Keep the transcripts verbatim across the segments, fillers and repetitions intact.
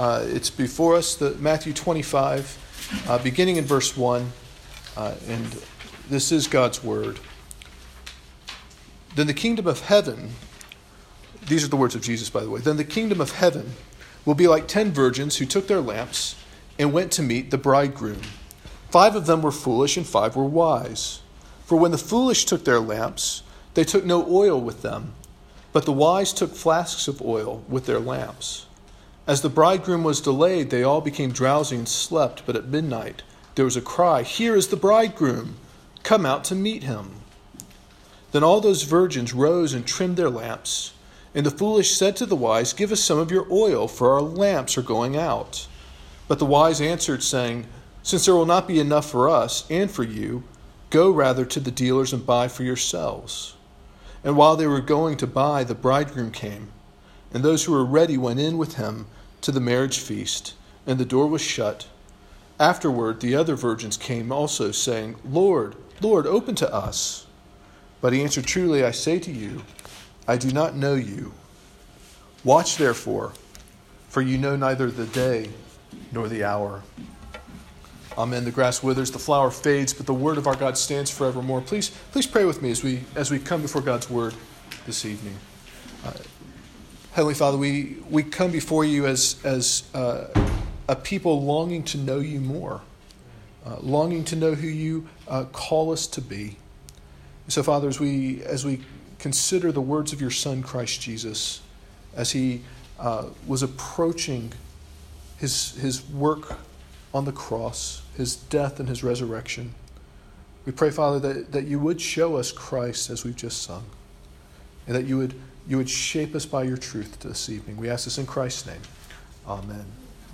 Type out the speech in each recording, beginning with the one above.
Uh, it's before us, the Matthew twenty-five, uh, beginning in verse one, uh, and this is God's word. Then the kingdom of heaven, these are the words of Jesus, by the way, then the kingdom of heaven will be like ten virgins who took their lamps and went to meet the bridegroom. Five of them were foolish and five were wise. For when the foolish took their lamps, they took no oil with them, but the wise took flasks of oil with their lamps. As the bridegroom was delayed, they all became drowsy and slept, but at midnight there was a cry, "Here is the bridegroom, come out to meet him." Then all those virgins rose and trimmed their lamps. And the foolish said to the wise, "Give us some of your oil, for our lamps are going out." But the wise answered, saying, "Since there will not be enough for us and for you, go rather to the dealers and buy for yourselves." And while they were going to buy, the bridegroom came. And those who were ready went in with him to the marriage feast, and the door was shut. Afterward, the other virgins came also, saying, "Lord, Lord, open to us." But he answered, "Truly I say to you, I do not know you. Watch therefore, for you know neither the day nor the hour." Amen. The grass withers, the flower fades, but the word of our God stands forevermore. Please, please pray with me as we as we come before God's word this evening. Uh, Heavenly Father, we, we come before you as as uh, a people longing to know you more, uh, longing to know who you uh, call us to be. So, Father, as we as we consider the words of your Son, Christ Jesus, as he uh, was approaching his his work on the cross, his death and his resurrection, we pray, Father, that, that you would show us Christ as we've just sung, and that you would you would shape us by your truth this evening. We ask this in Christ's name. Amen.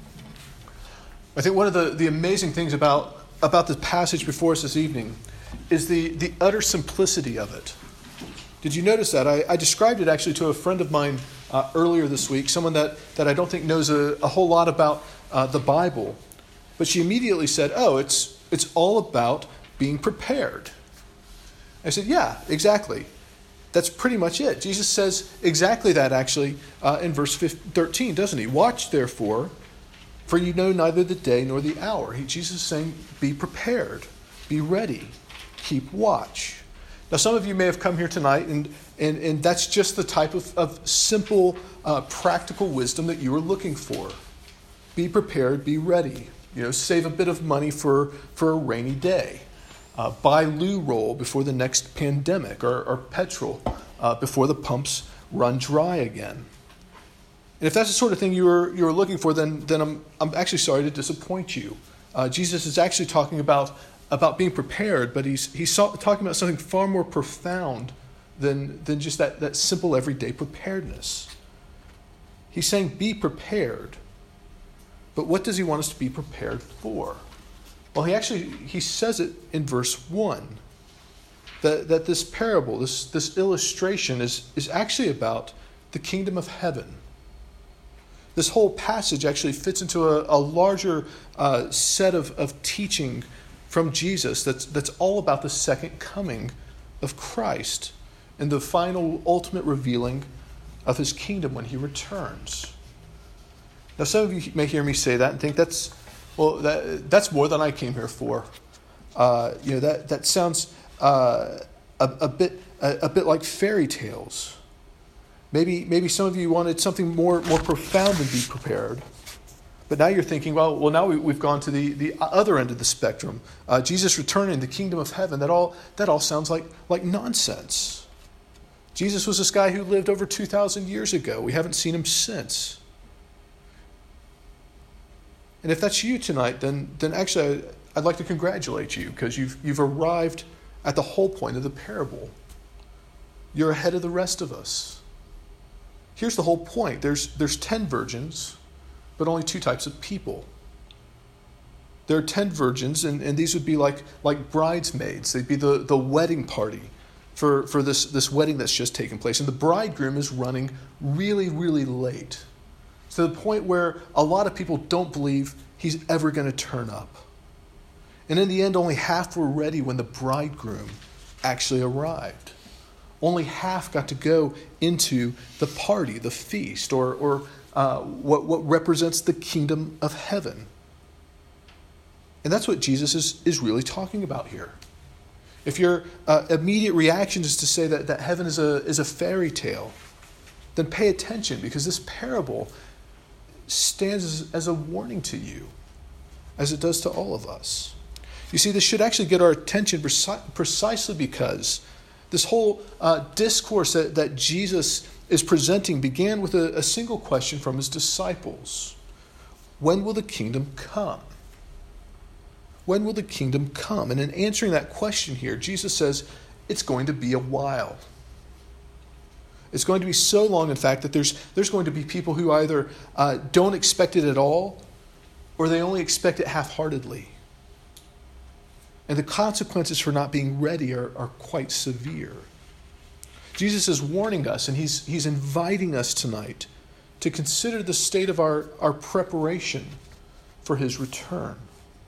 I think one of the, the amazing things about, about the passage before us this evening is the, the utter simplicity of it. Did you notice that? I, I described it actually to a friend of mine uh, earlier this week, someone that, that I don't think knows a, a whole lot about uh, the Bible. But she immediately said, oh, it's it's all about being prepared. I said, yeah, exactly. That's pretty much it. Jesus says exactly that, actually, uh, in verse thirteen, doesn't he? Watch, therefore, for you know neither the day nor the hour. He, Jesus is saying, be prepared, be ready, keep watch. Now, some of you may have come here tonight, and and, and that's just the type of, of simple, uh, practical wisdom that you were looking for. Be prepared, be ready. You know, save a bit of money for, for a rainy day. Uh, buy loo roll before the next pandemic, or, or petrol uh, before the pumps run dry again. And if that's the sort of thing you were you were looking for, then then I'm I'm actually sorry to disappoint you. Uh, Jesus is actually talking about about being prepared, but he's he's talking about something far more profound than than just that that simple everyday preparedness. He's saying, be prepared. But what does he want us to be prepared for? Well, he actually, he says it in verse one, that, that this parable, this, this illustration is, is actually about the kingdom of heaven. This whole passage actually fits into a, a larger uh, set of, of teaching from Jesus that's, that's all about the second coming of Christ and the final ultimate revealing of his kingdom when he returns. Now, some of you may hear me say that and think that's, well, that, that's more than I came here for. Uh, you know, that that sounds uh, a, a bit a, a bit like fairy tales. Maybe maybe some of you wanted something more more profound than be prepared. But now you're thinking, well, well, now we, we've gone to the, the other end of the spectrum. Uh, Jesus returning, the kingdom of heaven. That all that all sounds like like nonsense. Jesus was this guy who lived over two thousand years ago. We haven't seen him since. And if that's you tonight, then then actually I'd like to congratulate you, because you've you've arrived at the whole point of the parable. You're ahead of the rest of us. Here's the whole point. There's there's ten virgins, but only two types of people. There are ten virgins, and, and these would be like, like bridesmaids. They'd be the, the wedding party for, for this, this wedding that's just taken place. And the bridegroom is running really, really late, to the point where a lot of people don't believe he's ever going to turn up. And in the end, only half were ready when the bridegroom actually arrived. Only half got to go into the party, the feast, or, or uh, what, what represents the kingdom of heaven. And that's what Jesus is, is really talking about here. If your uh, immediate reaction is to say that, that heaven is a, is a fairy tale, then pay attention, because this parable stands as, as a warning to you, as it does to all of us. You see, this should actually get our attention preci- precisely because this whole uh, discourse that, that Jesus is presenting began with a, a single question from his disciples. When will the kingdom come? When will the kingdom come? And in answering that question here, Jesus says it's going to be a while. It's going to be so long, in fact, that there's, there's going to be people who either uh, don't expect it at all, or they only expect it half-heartedly. And the consequences for not being ready are, are quite severe. Jesus is warning us, and he's, he's inviting us tonight to consider the state of our, our preparation for his return.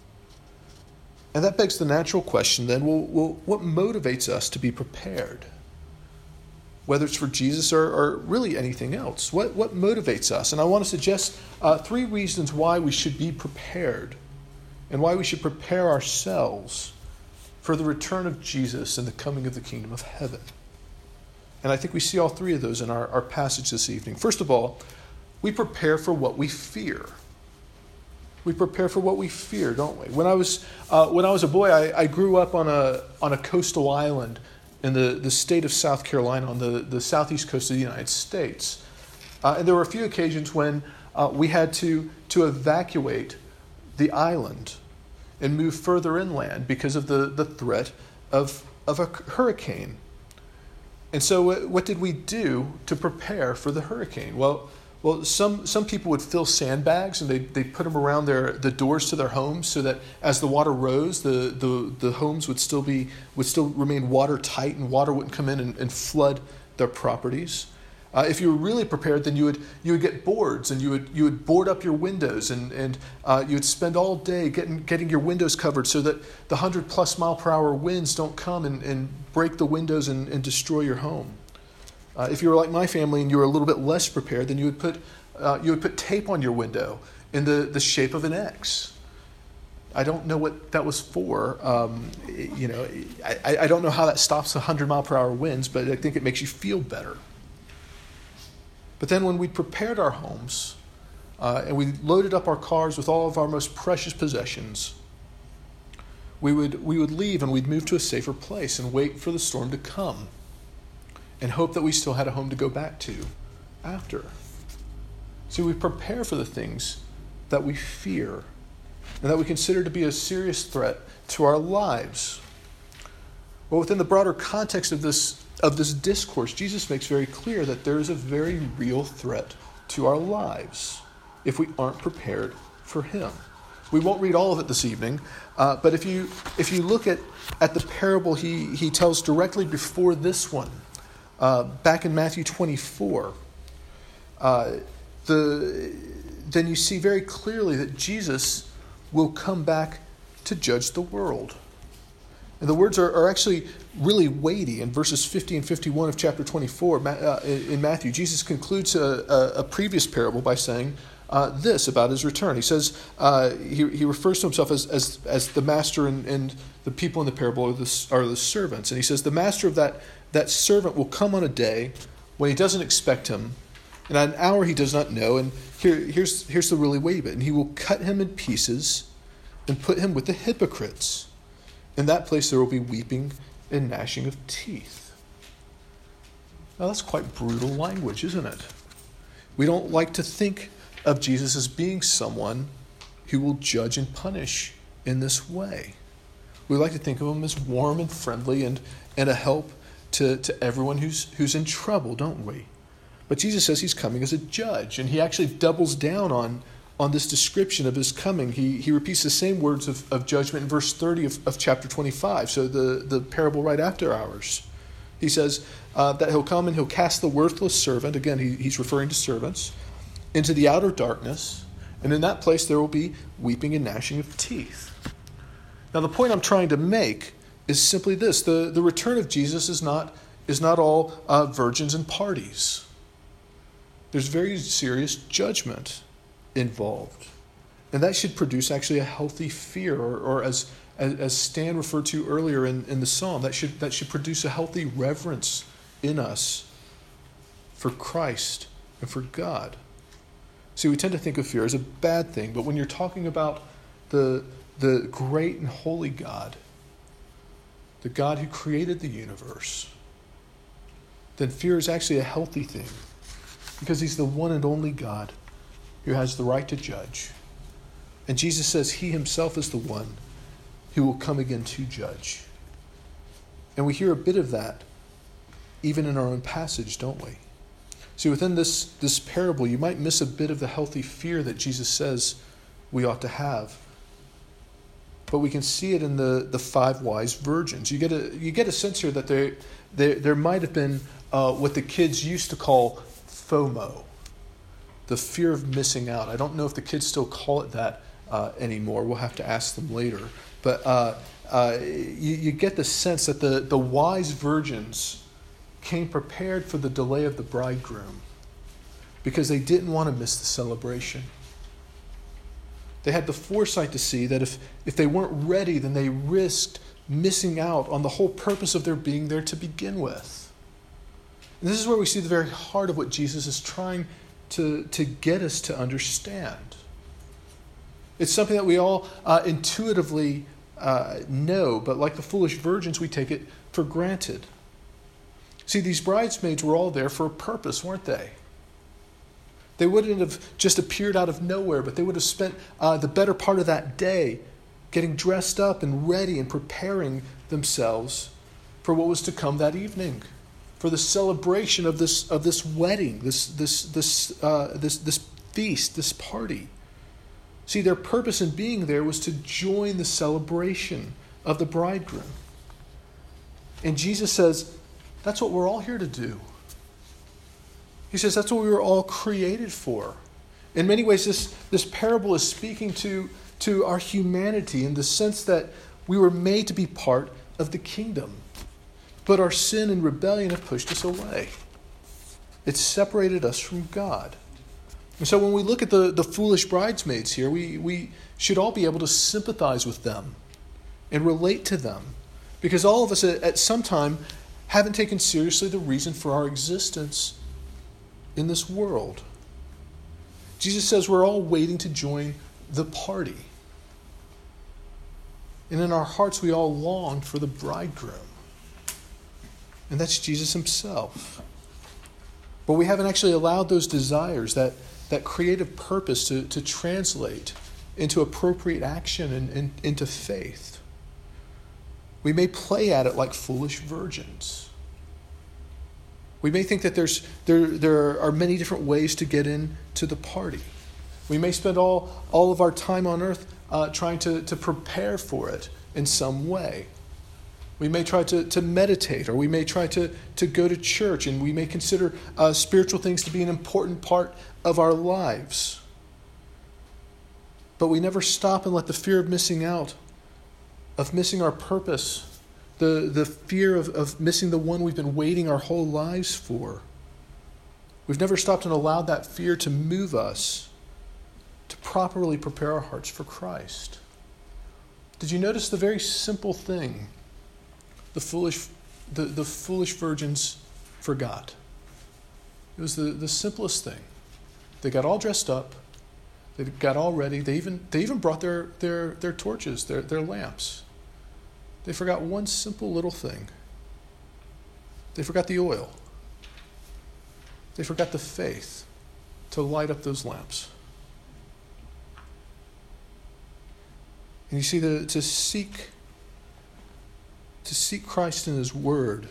And that begs the natural question then, well, well what motivates us to be prepared? Whether it's for Jesus or, or really anything else. What, what motivates us? And I want to suggest uh, three reasons why we should be prepared and why we should prepare ourselves for the return of Jesus and the coming of the kingdom of heaven. And I think we see all three of those in our, our passage this evening. First of all, we prepare for what we fear. We prepare for what we fear, don't we? When I was uh, when I was a boy, I, I grew up on a on a coastal island in the, the state of South Carolina, on the, the southeast coast of the United States. Uh, and there were a few occasions when uh, we had to, to evacuate the island and move further inland because of the, the threat of, of a hurricane. And so what, what did we do to prepare for the hurricane? Well, well, some, some people would fill sandbags and they they put them around their the doors to their homes so that as the water rose, the, the, the homes would still be would still remain watertight and water wouldn't come in and, and flood their properties. Uh, if you were really prepared, then you would you would get boards and you would you would board up your windows and and uh, you would spend all day getting getting your windows covered so that the hundred plus mile per hour winds don't come and, and break the windows and, and destroy your home. Uh, if you were like my family and you were a little bit less prepared, then you would put uh, you would put tape on your window in the, the shape of an X. I don't know what that was for. Um, you know, I, I don't know how that stops one hundred mile per hour winds, but I think it makes you feel better. But then when we prepared our homes uh, and we loaded up our cars with all of our most precious possessions, we would we would leave and we'd move to a safer place and wait for the storm to come and hope that we still had a home to go back to after. See, we prepare for the things that we fear and that we consider to be a serious threat to our lives. Well, within the broader context of this of this discourse, Jesus makes very clear that there is a very real threat to our lives if we aren't prepared for him. We won't read all of it this evening, uh, but if you if you look at, at the parable he, he tells directly before this one, uh, back in Matthew twenty-four, uh, the then you see very clearly that Jesus will come back to judge the world. And the words are, are actually really weighty. In verses fifty and fifty-one of chapter twenty-four uh, in Matthew, Jesus concludes a, a, a previous parable by saying uh, this about his return. He says, uh, he, he refers to himself as, as, as the master, and, and the people in the parable are the, are the servants. And he says, the master of that, that servant will come on a day when he doesn't expect him, and at an hour he does not know. And here, here's, here's the really weighty bit. And he will cut him in pieces and put him with the hypocrites. In that place there will be weeping and gnashing of teeth. Now that's quite brutal language, isn't it? We don't like to think of Jesus as being someone who will judge and punish in this way. We like to think of him as warm and friendly and, and a help to, to everyone who's who's in trouble, don't we? But Jesus says he's coming as a judge, and he actually doubles down on on this description of his coming. He he repeats the same words of, of judgment in verse thirty of, of chapter twenty-five, so the, the parable right after ours. He says uh, that he'll come and he'll cast the worthless servant, again he, he's referring to servants, into the outer darkness, and in that place there will be weeping and gnashing of teeth. Now the point I'm trying to make is simply this: the, the return of Jesus is not, is not all uh, virgins and parties. There's very serious judgment involved. And that should produce actually a healthy fear, or, or as, as as Stan referred to earlier in, in the psalm, that should that should produce a healthy reverence in us for Christ and for God. See, we tend to think of fear as a bad thing, but when you're talking about the the great and holy God, the God who created the universe, then fear is actually a healthy thing, because he's the one and only God who has the right to judge. And Jesus says he himself is the one who will come again to judge. And we hear a bit of that even in our own passage, don't we? See, within this, this parable, you might miss a bit of the healthy fear that Jesus says we ought to have. But we can see it in the, the five wise virgins. You get a you get a sense here that there there, there might have been uh, what the kids used to call FOMO, the fear of missing out. I don't know if the kids still call it that uh, anymore. We'll have to ask them later. But uh, uh, you, you get the sense that the, the wise virgins came prepared for the delay of the bridegroom because they didn't want to miss the celebration. They had the foresight to see that if, if they weren't ready, then they risked missing out on the whole purpose of their being there to begin with. And this is where we see the very heart of what Jesus is trying to, to get us to understand. It's something that we all uh, intuitively uh, know, but like the foolish virgins, we take it for granted. See, these bridesmaids were all there for a purpose, weren't they? They wouldn't have just appeared out of nowhere, but they would have spent uh, the better part of that day getting dressed up and ready and preparing themselves for what was to come that evening, for the celebration of this of this wedding, this this this uh, this this feast, this party. See, their purpose in being there was to join the celebration of the bridegroom. And Jesus says, that's what we're all here to do. He says that's what we were all created for. In many ways, this, this parable is speaking to, to our humanity in the sense that we were made to be part of the kingdom. But our sin and rebellion have pushed us away. It's separated us from God. And so when we look at the, the foolish bridesmaids here, we, we should all be able to sympathize with them and relate to them. Because all of us at, at some time haven't taken seriously the reason for our existence in this world. Jesus says we're all waiting to join the party. And in our hearts we all long for the bridegroom. And that's Jesus himself. But we haven't actually allowed those desires, that, that creative purpose to, to translate into appropriate action and, and into faith. We may play at it like foolish virgins. We may think that there's there there are many different ways to get into the party. We may spend all, all of our time on earth uh, trying to, to prepare for it in some way. We may try to, to meditate, or we may try to, to go to church, and we may consider uh, spiritual things to be an important part of our lives. But we never stop and let the fear of missing out, of missing our purpose, the, the fear of, of missing the one we've been waiting our whole lives for. We've never stopped and allowed that fear to move us to properly prepare our hearts for Christ. Did you notice the very simple thing the foolish, the, the foolish virgins forgot? It was the, the simplest thing. They got all dressed up. They got all ready. They even they even brought their their, their torches, their, their lamps. They forgot one simple little thing. They forgot the oil. They forgot the faith to light up those lamps. And you see, the, to seek to seek Christ in His Word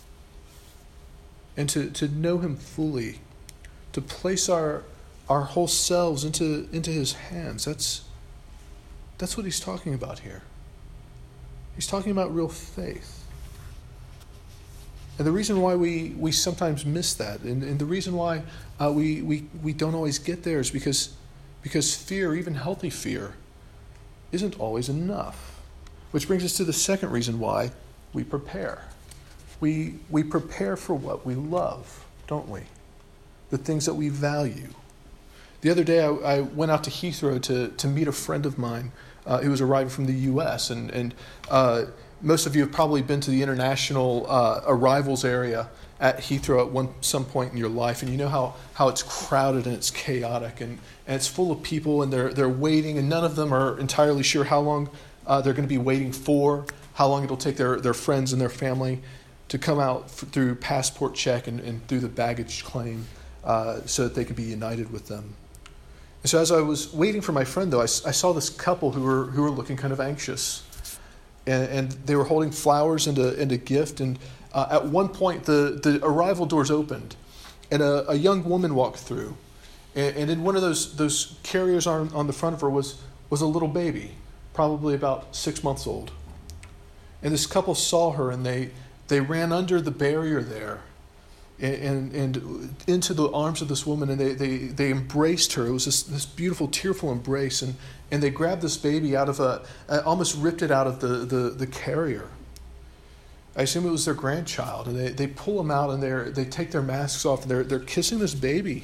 and to, to know Him fully, to place our our whole selves into, into His hands, that's that's what He's talking about here. He's talking about real faith. And the reason why we, we sometimes miss that, and, and the reason why uh, we, we, we don't always get there is because, because fear, even healthy fear, isn't always enough. Which brings us to the second reason why we prepare. We, we prepare for what we love, don't we? the things that we value. The other day, I, I went out to Heathrow to, to meet a friend of mine uh, who was arriving from the U S, and, and uh, most of you have probably been to the international uh, arrivals area at Heathrow at one some point in your life, and you know how, how it's crowded and it's chaotic, and, and it's full of people, and they're they're waiting, and none of them are entirely sure how long uh, they're going to be waiting for, how long it'll take their, their friends and their family to come out f- through passport check and, and through the baggage claim uh, so that they could be united with them. And so as I was waiting for my friend, though, I, I saw this couple who were who were looking kind of anxious, and, and they were holding flowers and a, and a gift, and Uh, at one point, the, the arrival doors opened, and a, a young woman walked through. And, and in one of those those carriers on, on the front of her was, was a little baby, probably about six months old. And this couple saw her, and they, they ran under the barrier there and, and, and into the arms of this woman, and they, they, they embraced her. It was this, this beautiful, tearful embrace, and, and they grabbed this baby out of a, almost ripped it out of the, the, the carrier. I assume it was their grandchild, and they, they pull them out, and they they take their masks off, and they're they're kissing this baby.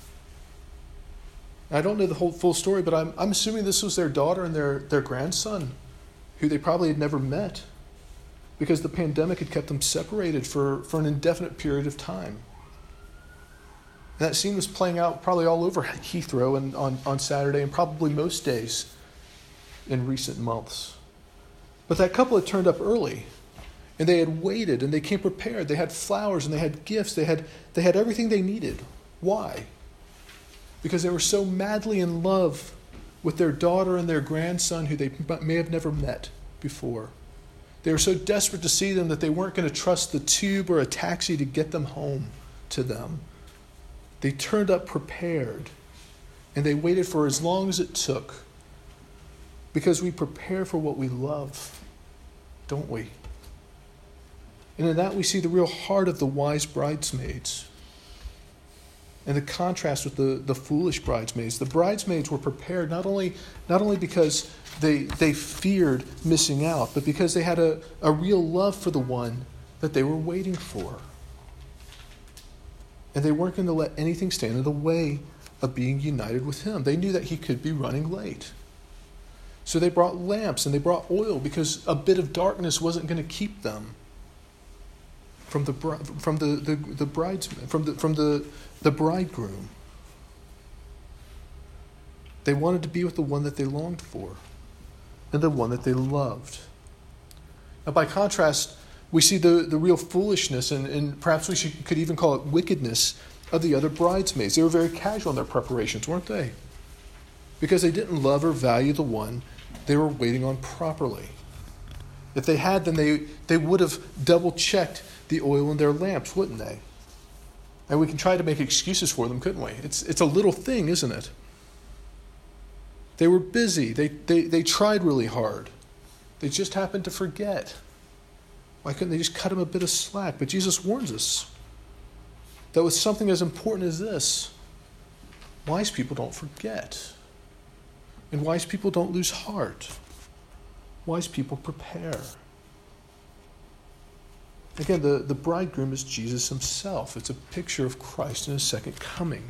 I don't know the whole full story, but I'm I'm assuming this was their daughter and their, their grandson, who they probably had never met, because the pandemic had kept them separated for, for an indefinite period of time. And that scene was playing out probably all over Heathrow and on, on Saturday, and probably most days in recent months. But that couple had turned up early. And they had waited, and they came prepared. They had flowers, and they had gifts. They had they had everything they needed. Why? Because they were so madly in love with their daughter and their grandson, who they may have never met before. They were so desperate to see them that they weren't going to trust the tube or a taxi to get them home to them. They turned up prepared, and they waited for as long as it took, because we prepare for what we love, don't we? And in that we see the real heart of the wise bridesmaids and the contrast with the, the foolish bridesmaids. The bridesmaids were prepared not only not only because they they feared missing out, but because they had a, a real love for the one that they were waiting for. And they weren't going to let anything stand in the way of being united with him. They knew that he could be running late. So they brought lamps and they brought oil, because a bit of darkness wasn't going to keep them from the from the the, the bridesman from the from the, the bridegroom. They wanted to be with the one that they longed for and the one that they loved. Now, by contrast, we see the, the real foolishness, and, and perhaps we should, could even call it wickedness, of the other bridesmaids. They were very casual in their preparations, weren't they? Because they didn't love or value the one they were waiting on properly. If they had, then they, they would have double-checked the oil in their lamps, wouldn't they? And we can try to make excuses for them, couldn't we? It's it's a little thing, isn't it? They were busy. They, they, they tried really hard. They just happened to forget. Why couldn't they just cut them a bit of slack? But Jesus warns us that with something as important as this, wise people don't forget. And wise people don't lose heart. Wise people prepare. Again, the, the bridegroom is Jesus himself. It's a picture of Christ in his second coming.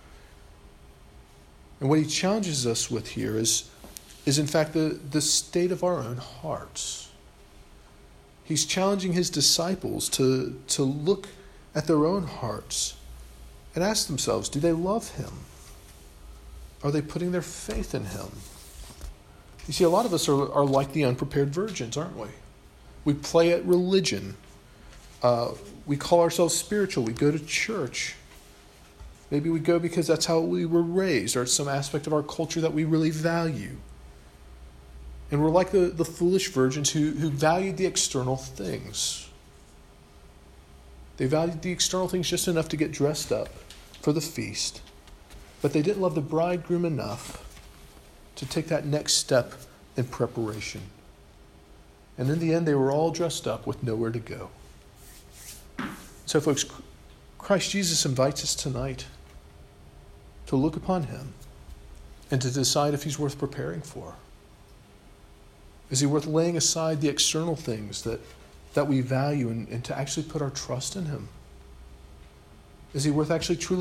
And what he challenges us with here is, is in fact, the, the state of our own hearts. He's challenging his disciples to, to look at their own hearts and ask themselves, do they love him? Are they putting their faith in him? You see, a lot of us are, are like the unprepared virgins, aren't we? We play at religion. Uh, we call ourselves spiritual. We go to church. Maybe we go because that's how we were raised, or it's some aspect of our culture that we really value. And we're like the, the foolish virgins who, who valued the external things. They valued the external things just enough to get dressed up for the feast. But they didn't love the bridegroom enough to take that next step in preparation. And in the end, they were all dressed up with nowhere to go. So, folks, Christ Jesus invites us tonight to look upon him and to decide if he's worth preparing for. Is he worth laying aside the external things that, that we value and, and to actually put our trust in him? Is he worth actually truly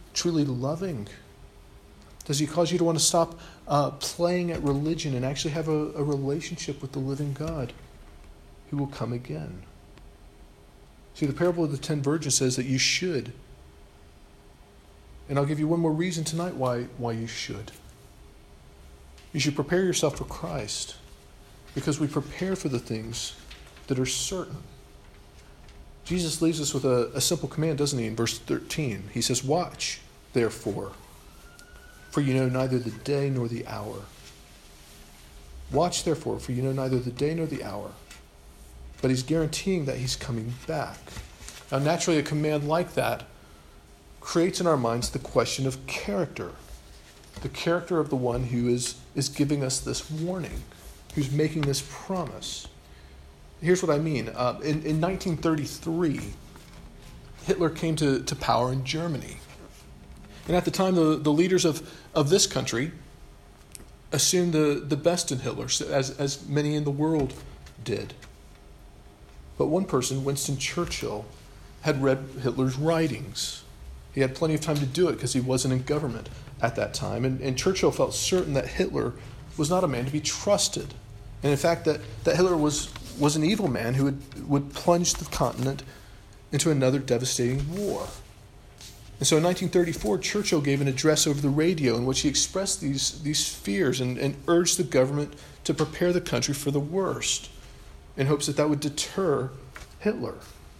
truly loving? Does he cause you to want to stop uh, playing at religion and actually have a, a relationship with the living God who will come again? See, the parable of the ten virgins says that you should. And I'll give you one more reason tonight why, why you should. You should prepare yourself for Christ, because we prepare for the things that are certain. Jesus leaves us with a, a simple command, doesn't he, in verse thirteen? He says, "Watch, therefore, for you know neither the day nor the hour." Watch, therefore, for you know neither the day nor the hour. But he's guaranteeing that he's coming back. Now, naturally, a command like that creates in our minds the question of character. The character of the one who is, is giving us this warning, who's making this promise. Here's what I mean. Uh, in, in nineteen thirty-three, Hitler came to, to power in Germany. And at the time, the, the leaders of, of this country assumed the, the best in Hitler, as, as many in the world did. But one person, Winston Churchill, had read Hitler's writings. He had plenty of time to do it because he wasn't in government at that time. And, and Churchill felt certain that Hitler was not a man to be trusted. And in fact, that, that Hitler was, was an evil man who would, would plunge the continent into another devastating war. And so in nineteen thirty-four, Churchill gave an address over the radio in which he expressed these, these fears and, and urged the government to prepare the country for the worst, in hopes that that would deter Hitler.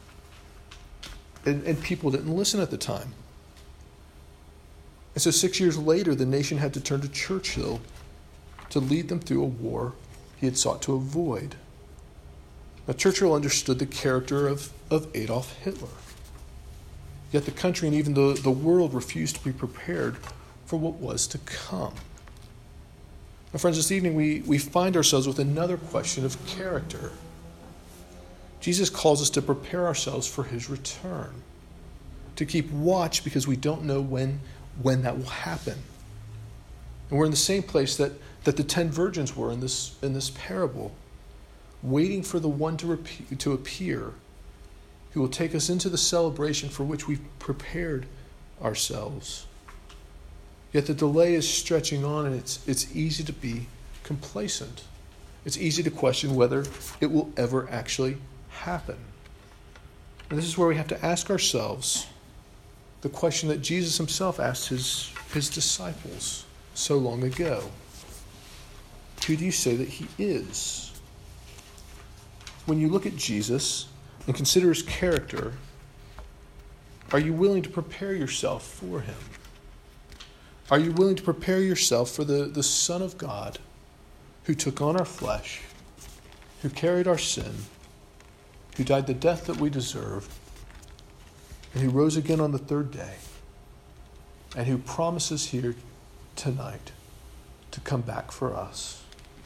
And, and people didn't listen at the time. And so six years later, the nation had to turn to Churchill to lead them through a war he had sought to avoid. Now, Churchill understood the character of, of Adolf Hitler. Yet the country and even the, the world refused to be prepared for what was to come. Now, friends, this evening we, we find ourselves with another question of character. Jesus calls us to prepare ourselves for his return, to keep watch because we don't know when, when that will happen. And we're in the same place that, that the ten virgins were in this, in this parable, waiting for the one to, repeat, to appear who will take us into the celebration for which we've prepared ourselves. Yet the delay is stretching on, and it's, it's easy to be complacent. It's easy to question whether it will ever actually happen. And this is where we have to ask ourselves the question that Jesus himself asked his, his disciples so long ago. Who do you say that he is? When you look at Jesus and consider his character, are you willing to prepare yourself for him? Are you willing to prepare yourself for the, the Son of God who took on our flesh, who carried our sin, who died the death that we deserved, and who rose again on the third day, and who promises here tonight to come back for us?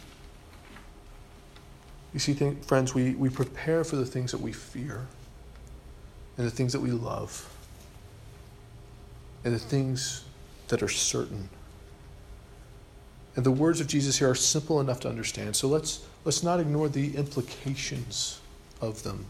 You see, think, friends, we, we prepare for the things that we fear, and the things that we love, and the things that are certain. And the words of Jesus here are simple enough to understand, so let's, let's not ignore the implications of them.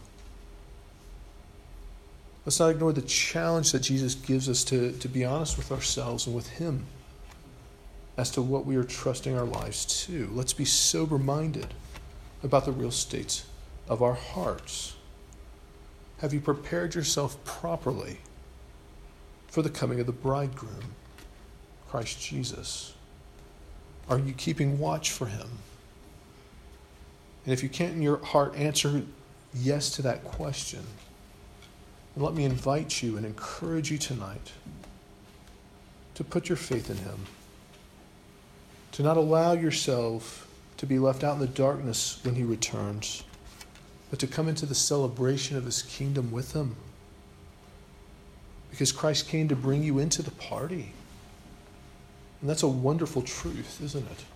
Let's not ignore the challenge that Jesus gives us to, to be honest with ourselves and with him as to what we are trusting our lives to. Let's be sober-minded about the real states of our hearts. Have you prepared yourself properly for the coming of the bridegroom, Christ Jesus? Are you keeping watch for him? And if you can't in your heart answer yes to that question, then let me invite you and encourage you tonight to put your faith in him, to not allow yourself to be left out in the darkness when he returns, but to come into the celebration of his kingdom with him. Because Christ came to bring you into the party. And that's a wonderful truth, isn't it?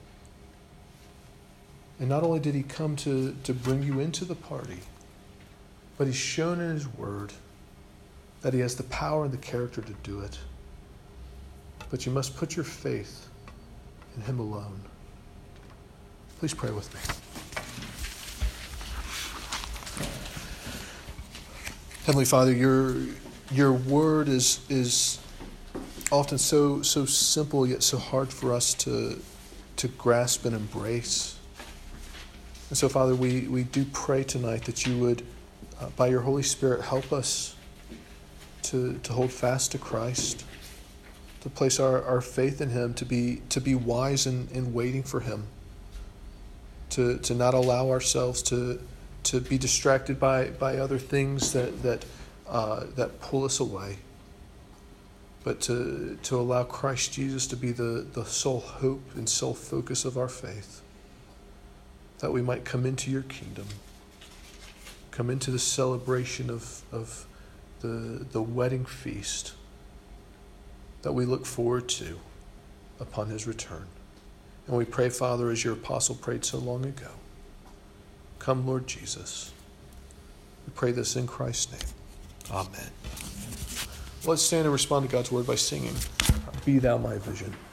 And not only did he come to, to bring you into the party, but he's shown in his word that he has the power and the character to do it. But you must put your faith in him alone. Please pray with me. Heavenly Father, your, your word is, is often so so simple yet so hard for us to to grasp and embrace. And so, Father, we, we do pray tonight that you would, uh, by your Holy Spirit, help us to to hold fast to Christ, to place our, our faith in him, to be to be wise in, in waiting for him, to to not allow ourselves to to be distracted by, by other things that that uh, that pull us away, but to to allow Christ Jesus to be the, the sole hope and sole focus of our faith, that we might come into your kingdom, come into the celebration of, of the, the wedding feast that we look forward to upon his return. And we pray, Father, as your apostle prayed so long ago, come, Lord Jesus. We pray this in Christ's name. Amen. Let's stand and respond to God's word by singing, Be Thou My Vision.